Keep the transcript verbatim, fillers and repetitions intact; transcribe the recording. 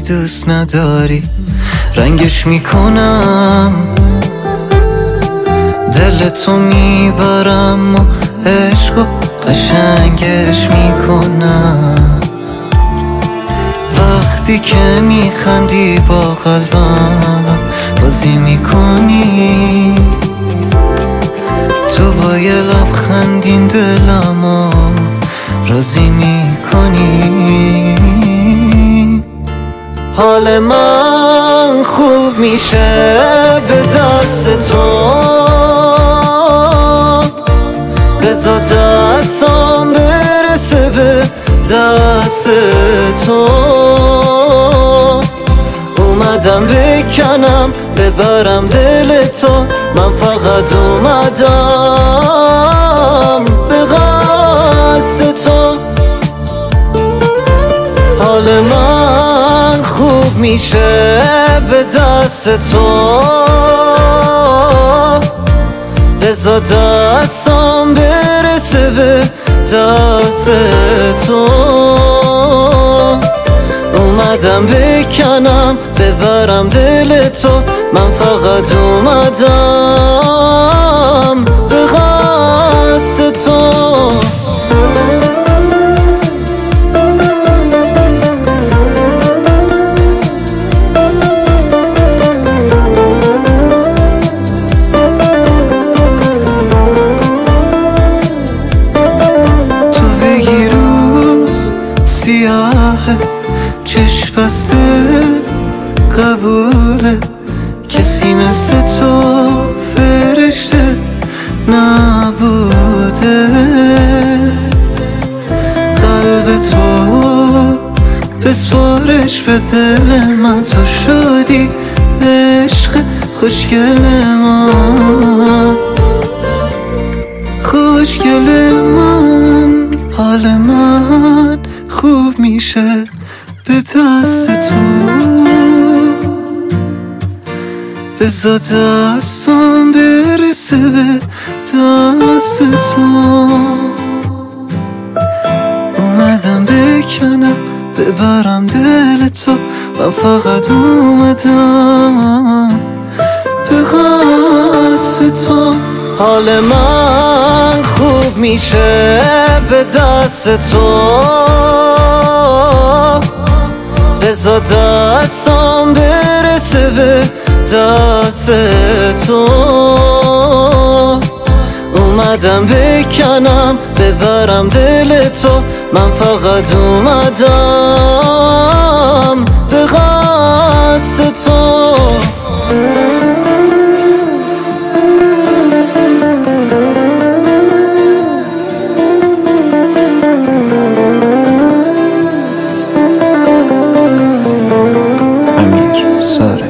دوست نداری رنگش میکنم، دل تو میبرم و عشق و قشنگش میکنم. وقتی که میخندی با قلبم بازی میکنی، تو با یه لبخندین دلمو راضی میکنی. حال من خوب میشه به دست تو، بذار دستم برسه به دست تو. اومدم بکنم ببرم دل تو، من فقط اومدم به قصد تو. حال من خوب میشه به دست تو، بذار دستم برسه به دست تو. اومدم بکنم ببرم دل تو، من فقط اومدم به قصد تو. چشم بسته قبوله، کسی مثل تو فرشته نبوده. قلب تو بسپارش به دل من، تو شدی عشق خوشگل من، خوشگل من. حال من خوب میشه به دست تو، بذار دستم برسه به دست تو. اومدم بکنم ببرم دل تو، من فقط اومدم به قصد تو. حال من خوب میشه به دست تو، بذار دستم برسه به دست تو. اومدم بکنم ببرم دل تو، من فقط اومدم به قصد تو. امیر ساره